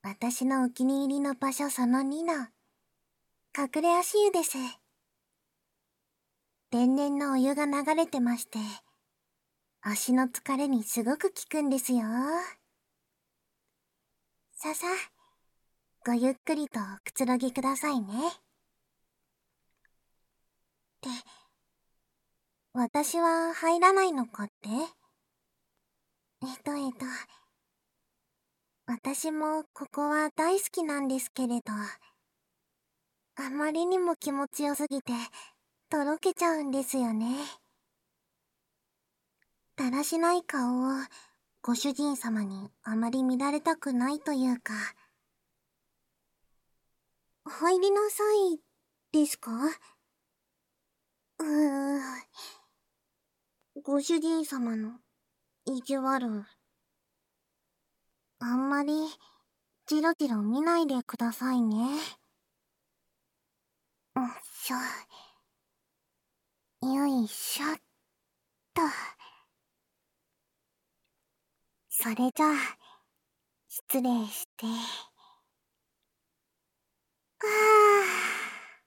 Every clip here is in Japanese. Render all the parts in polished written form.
私のお気に入りの場所その2の隠れ足湯です。天然のお湯が流れてまして、足の疲れにすごく効くんですよ。ささ、ごゆっくりとおくつろぎくださいね。って、私は入らないのかって？私もここは大好きなんですけれど、あまりにも気持ちよすぎて、とろけちゃうんですよね。だらしない顔をご主人様にあまり見られたくないというか。入りなさいですか？うーん、ご主人様の意地悪。あんまりじろじろ見ないでくださいね。しょ、よいしょっと。それじゃあ、失礼して。ああ、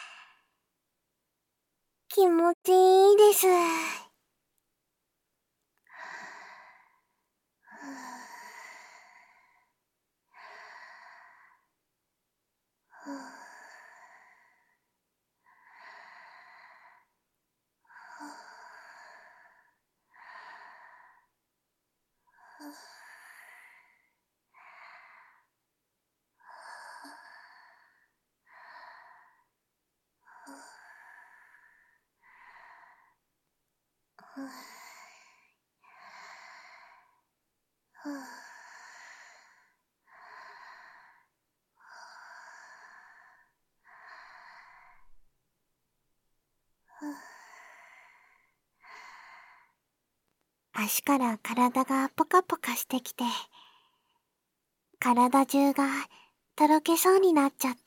気持ちいいです。足から体がポカポカしてきて、体中がとろけそうになっちゃって、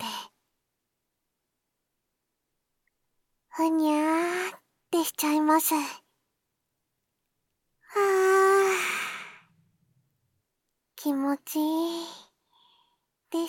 ふにゃーってしちゃいます。気持ちいいです。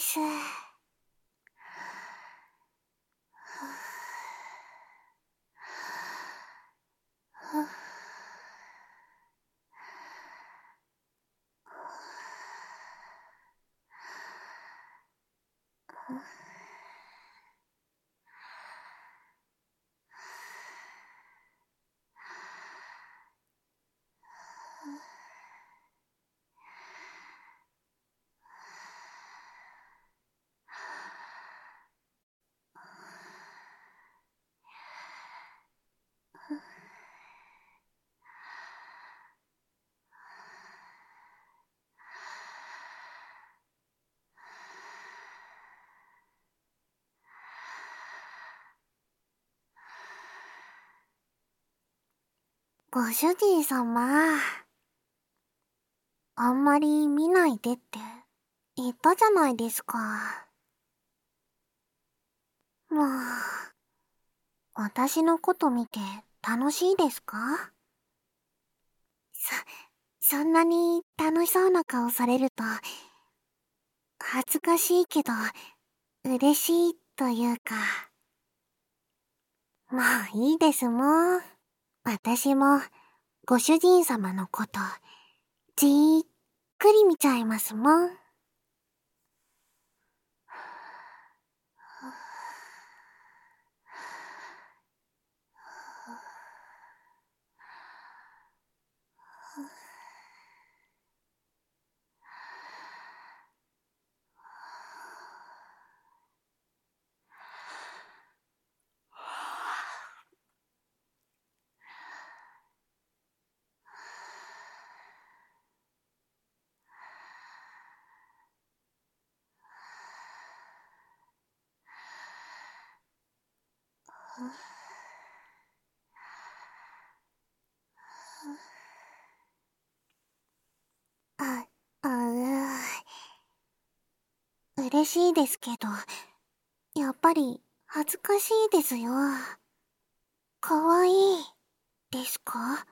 ご主人様、あんまり見ないでって言ったじゃないですか。もう、私のこと見て楽しいですか？そんなに楽しそうな顔されると、恥ずかしいけど、嬉しいというか。もういいですもん。私も、ご主人様のこと、じーっくり見ちゃいますもん。あ、嬉しいですけど、やっぱり恥ずかしいですよ。かわいいですか？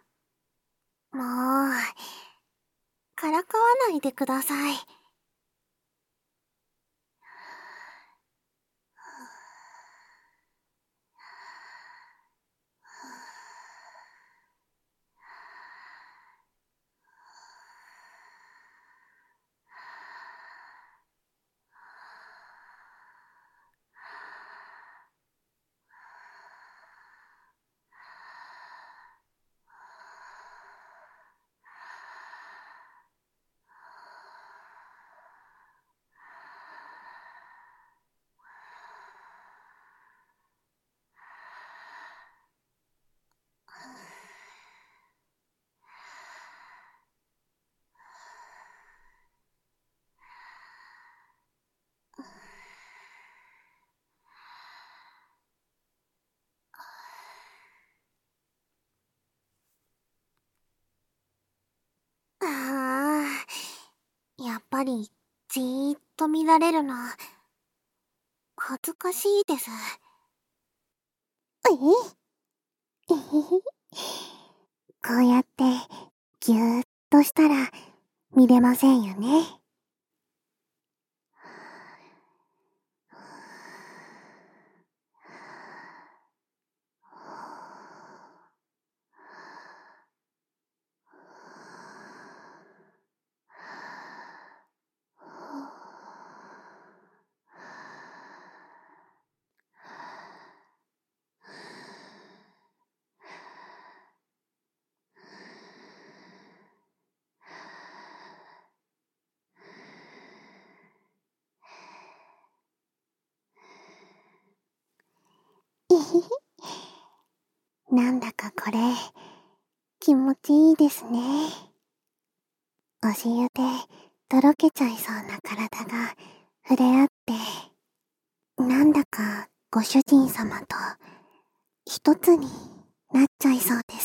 もう、からかわないでください。 ああ、やっぱりじーっと見られるの恥ずかしいです。ええへへ。こうやってぎゅーっとしたら見れませんよね。えへへ。なんだかこれ、気持ちいいですね。足湯でとろけちゃいそうな体が触れ合って、なんだかご主人様と一つになっちゃいそうです。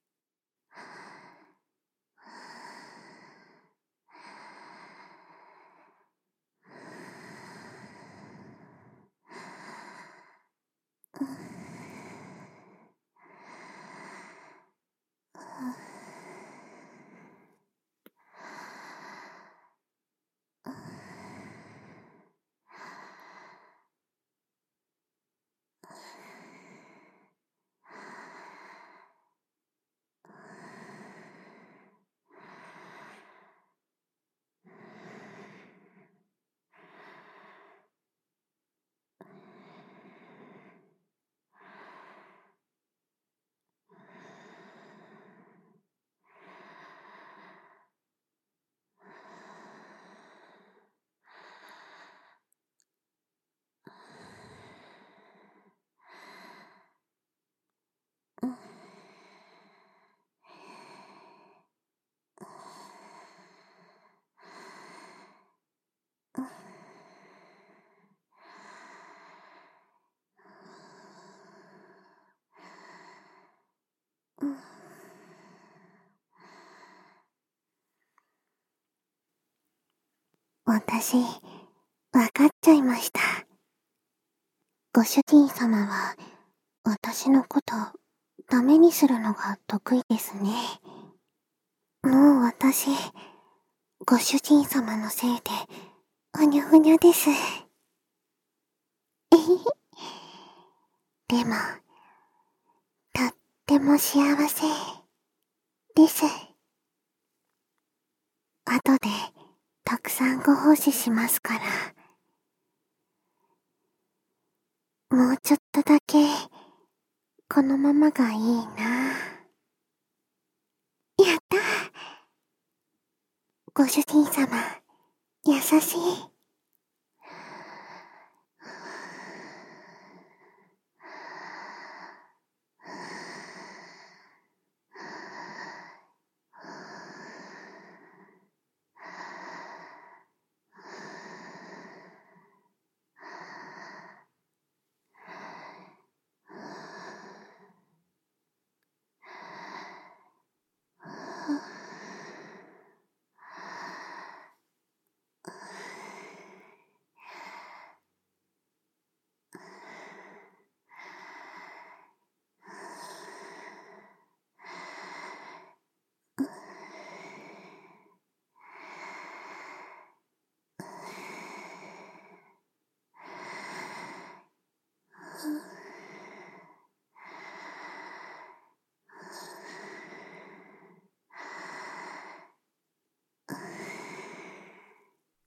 私、わかっちゃいました。ご主人様は、私のこと、ダメにするのが得意ですね。もう私、ご主人様のせいで、ふにゃふにゃです。えへへ。でも、とっても幸せ、です。後で、たくさんご奉仕しますから。もうちょっとだけ、このままがいいな。やったー。ご主人様、優しい。